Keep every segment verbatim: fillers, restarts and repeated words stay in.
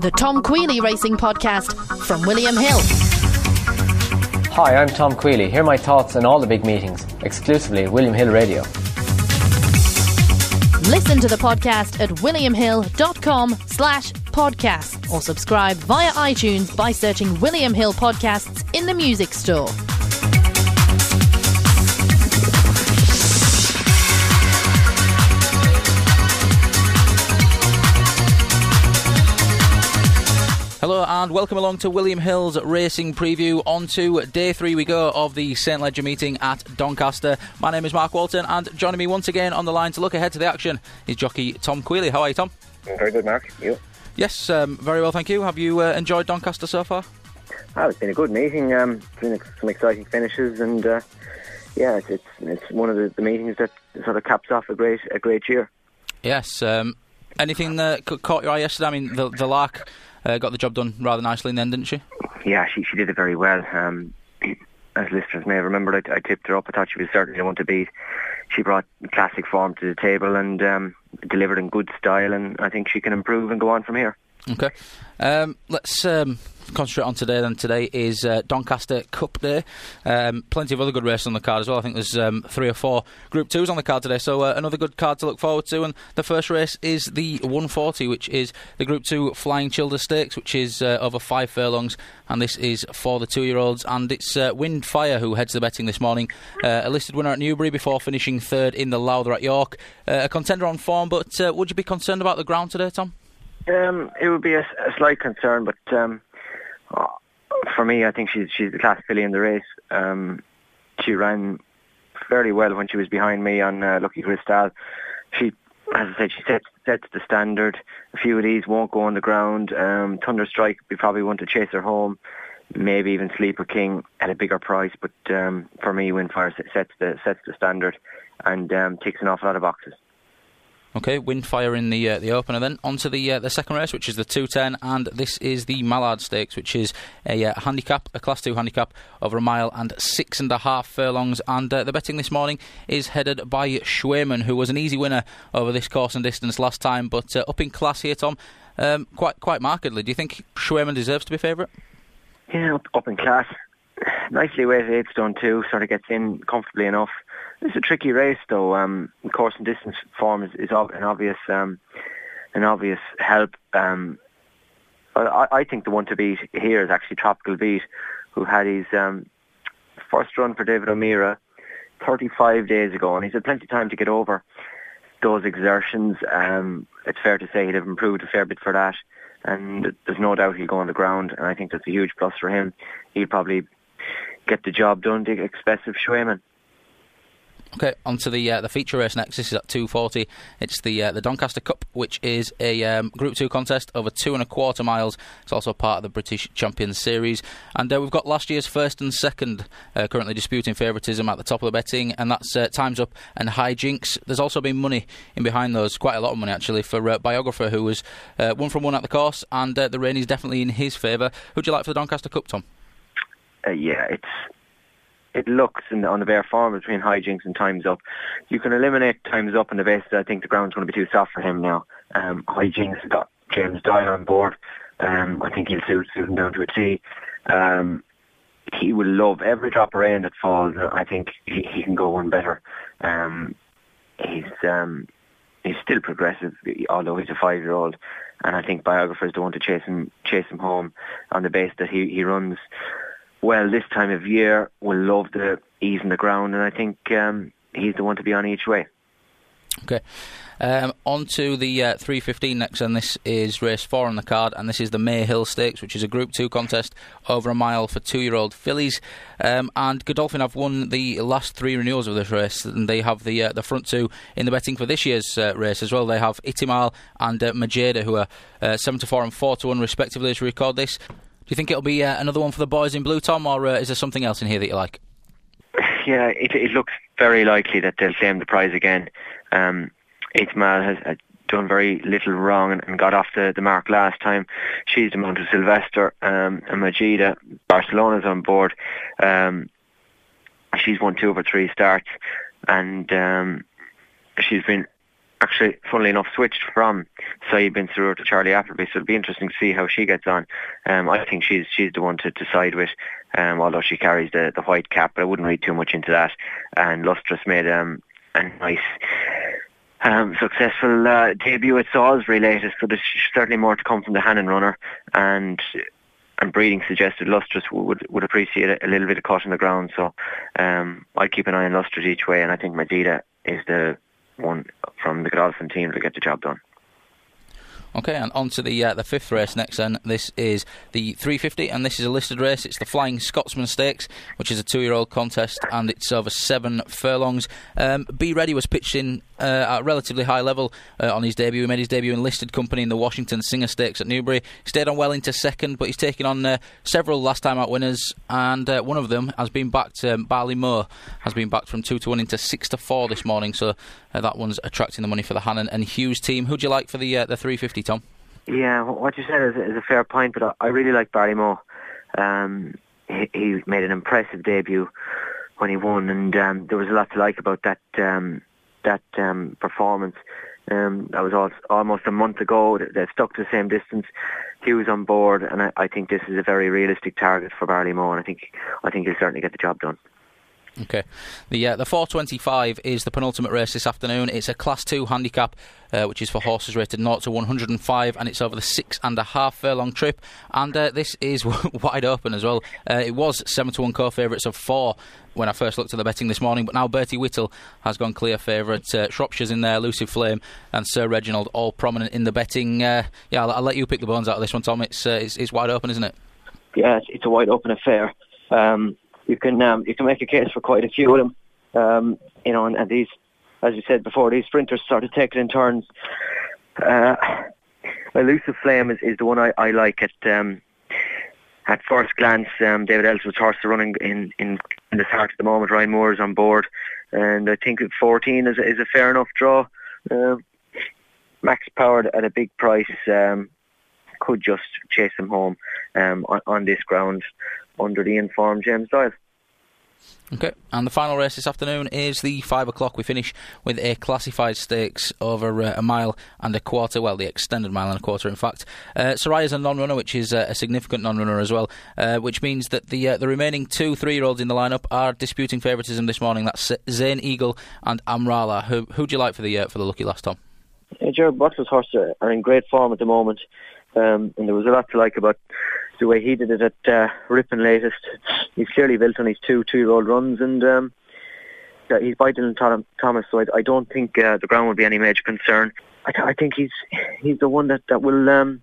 the Tom Queally Racing Podcast from William Hill. Hi, I'm Tom Queally. Hear my thoughts on all the big meetings, exclusively at William Hill Radio. Listen to the podcast at williamhill.com slash podcast or subscribe via iTunes by searching William Hill Podcasts in the music store. Hello and welcome along to William Hill's Racing Preview. On to day three we go of the Saint Leger meeting at Doncaster. My name is Mark Walton, and joining me once again on the line to look ahead to the action is jockey Tom Queally. How are you, Tom? Very good, Mark. You? Yes, um, very well, thank you. Have you uh, enjoyed Doncaster so far? Oh, it's been a good meeting. Um, been some exciting finishes, and uh, yeah, it's, it's it's one of the, the meetings that sort of caps off a great a great year. Yes. Um, anything that caught your eye yesterday? I mean, the, the Lark Uh, got the job done rather nicely in the end, didn't she? Yeah, she she did it very well. Um, as listeners may have remembered, I, I tipped her up. I thought she was certainly the one to beat. She brought classic form to the table and um, delivered in good style, and I think she can improve and go on from here. Okay. Um, let's um, concentrate on today then. Today is uh, Doncaster Cup Day. Um, plenty of other good races on the card as well. I think there's um, three or four Group twos on the card today, so uh, another good card to look forward to. And the first race is the one forty, which is the Group two Flying Childer Stakes, which is uh, over five furlongs, and this is for the two-year-olds. And it's uh, Windfire who heads the betting this morning. Uh, a listed winner at Newbury before finishing third in the Lowther at York. Uh, a contender on form, but uh, would you be concerned about the ground today, Tom? Um, it would be a, a slight concern, but um, uh, for me, I think she's she's the class filly in the race. Um, she ran fairly well when she was behind me on uh, Lucky Cristal. She, as I said, she sets sets the standard. A few of these won't go on the ground. Um, Thunderstrike, we probably want to chase her home. Maybe even Sleeper King at a bigger price, but um, for me, Windfire sets the sets the standard and um, ticks an awful lot of boxes. Okay, Windfire in the uh, the opener then. On to the uh, the second race, which is the two ten, and this is the Mallard Stakes, which is a uh, handicap, a Class two handicap over a mile and six and a half furlongs. And uh, the betting this morning is headed by Schweman, who was an easy winner over this course and distance last time, but uh, up in class here, Tom, um, quite quite markedly. Do you think Schweman deserves to be favourite? Yeah, up, up in class. Nicely weighted eight stone two, sort of gets in comfortably enough. It's a tricky race, though. Um, course and distance form is, is ob- an obvious, um, an obvious help. Um, I, I think the one to beat here is actually Tropical Beat, who had his um, first run for David O'Meara thirty-five days ago, and he's had plenty of time to get over those exertions. Um, it's fair to say he'd have improved a fair bit for that, and there's no doubt he'll go on the ground, and I think that's a huge plus for him. He'll probably get the job done, the expressive Schweman. Okay, on to the uh, the feature race next. This is at two forty. It's the uh, the Doncaster Cup, which is a um, Group two contest over two and a quarter miles. It's also part of the British Champions Series. And uh, we've got last year's first and second uh, currently disputing favouritism at the top of the betting, and that's uh, Time's Up and High Jinks. There's also been money in behind those, quite a lot of money actually, for uh, Biographer, who was uh, one from one at the course, and uh, the rain is definitely in his favour. Who'd you like for the Doncaster Cup, Tom? Uh, yeah, it's it looks in the, on the bare form between High Jinks and Time's Up. You can eliminate Time's Up on the basis that I think the ground's going to be too soft for him now. Um, High Jinks got James Doyle on board. Um, I think he'll suit, suit him down to a T. Um, he will love every drop of rain that falls. I think he, he can go one better. Um, he's um, he's still progressive, although he's a five-year-old. And I think Biographer is the one to chase him chase him home on the basis that he, he runs well this time of year, will love the ease in the ground, and I think um, he's the one to be on each way. Okay. Um, on to the uh, three fifteen next, and this is race four on the card, and this is the Mayhill Stakes, which is a Group two contest over a mile for two-year-old fillies. Um, and Godolphin have won the last three renewals of this race, and they have the uh, the front two in the betting for this year's uh, race as well. They have Itimal and uh, Majeda, who are uh, seven to four and four to one respectively as we record this. Do you think it'll be uh, another one for the boys in blue, Tom, or uh, is there something else in here that you like? Yeah, it, it looks very likely that they'll claim the prize again. Um, Itimal has uh, done very little wrong and, and got off the, the mark last time. She's the Mount of Sylvester, um, and Majida, Barcelona's on board. Um, she's won two of her three starts, and um, she's been actually, funnily enough, switched from Saeed Bin Surur to Charlie Appleby, so it'll be interesting to see how she gets on. Um, I think she's she's the one to, to side with, um, although she carries the, the white cap, but I wouldn't read too much into that. And Lustrous made um, a nice, um, successful uh, debut at Salisbury latest, so there's certainly more to come from the Hannon runner, and and breeding suggested Lustrous would would appreciate a, a little bit of cut in the ground, so um, I'd keep an eye on Lustrous each way, and I think Mazida is the one from the Godolphin team to get the job done. Okay, and on to the uh, the fifth race next then. This is the three fifty, and this is a listed race. It's the Flying Scotsman Stakes, which is a two-year-old contest, and it's over seven furlongs. Um, Be Ready was pitched in uh, at a relatively high level uh, on his debut. He made his debut in listed company in the Washington Singer Stakes at Newbury. He stayed on well into second, but he's taken on uh, several last-time-out winners, and uh, one of them has been backed, um, Barley Moore, has been backed from two to one into six to four this morning, so uh, that one's attracting the money for the Hannon and Hughes team. Who do you like for the uh, the three fifty, Tom? Yeah, what you said is, is a fair point, but I really like Barry Moore. Um, he, he made an impressive debut when he won, and um, there was a lot to like about that um, that um, performance. Um, that was all, almost a month ago. They've stuck to the same distance. He was on board, and I, I think this is a very realistic target for Barley Moore, and I think I think he'll certainly get the job done. Okay. The uh, the four twenty-five is the penultimate race this afternoon. It's a Class two handicap, uh, which is for horses rated zero to one hundred five, and it's over the six and a half furlong trip. And uh, this is wide open as well. Uh, it was seven to one co-favourites of four when I first looked at the betting this morning, but now Bertie Whittle has gone clear favourite. Uh, Shropshire's in there, Elusive Flame and Sir Reginald all prominent in the betting. Uh, yeah, I'll, I'll let you pick the bones out of this one, Tom. It's uh, it's, it's wide open, isn't it? Yeah, it's, it's a wide open affair. Um, You can um, you can make a case for quite a few of them, um, you know, and, and these, as you said before, these sprinters started taking in turns. Uh, Elusive Flame is, is the one I, I like at um, at first glance. Um, David Ellsworth's horse are running in, in, in the start at the moment. Ryan Moore is on board, and I think fourteen is, is a fair enough draw. Uh, Max Powered at a big price um, could just chase him home um, on, on this ground, under the informed James Doyle. Okay, and the final race this afternoon is the five o'clock. We finish with a classified stakes over uh, a mile and a quarter, well, the extended mile and a quarter, in fact. Uh, Soraya's a non-runner, which is uh, a significant non-runner as well, uh, which means that the uh, the remaining two three-year-olds in the lineup are disputing favouritism this morning. That's Zane Eagle and Amrala. Who who do you like for the uh, for the lucky last, Tom? Yeah, Gerard Butler's horses are, are in great form at the moment, um, and there was a lot to like about the way he did it at uh, Ripon latest. He's clearly built on his two two-year-old runs, and um, he's by Dylan Tom- Thomas, so I, I don't think uh, the ground will be any major concern. I, th- I think he's he's the one that, that will um,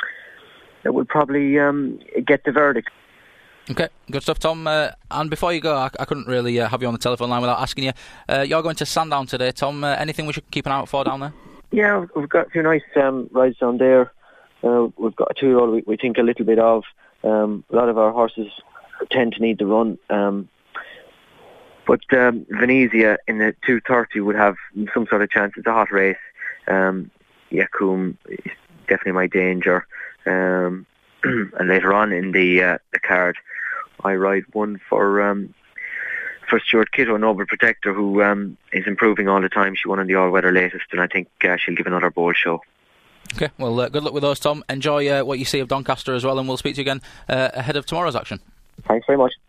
that will probably um, get the verdict. Okay, good stuff, Tom. Uh, and before you go, I, I couldn't really uh, have you on the telephone line without asking you. Uh, you're going to Sandown today, Tom. Uh, anything we should keep an eye out for down there? Yeah, we've got a few nice um, rides down there. Uh, we've got a two-year-old we, we think a little bit of. Um, a lot of our horses tend to need the run. Um, but um, Venezia in the two thirty would have some sort of chance. It's a hot race. Um, Yacoum is definitely my danger. Um, and later on in the uh, the card, I ride one for um, for Stuart Kitto, Noble Protector, who um, is improving all the time. She won in the all-weather latest, and I think uh, she'll give another bold show. Okay, well, uh, good luck with those, Tom. Enjoy uh, what you see of Doncaster as well, and we'll speak to you again uh, ahead of tomorrow's action. Thanks very much.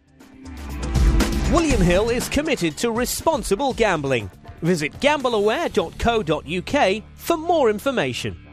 William Hill is committed to responsible gambling. Visit gamble aware dot co dot uk for more information.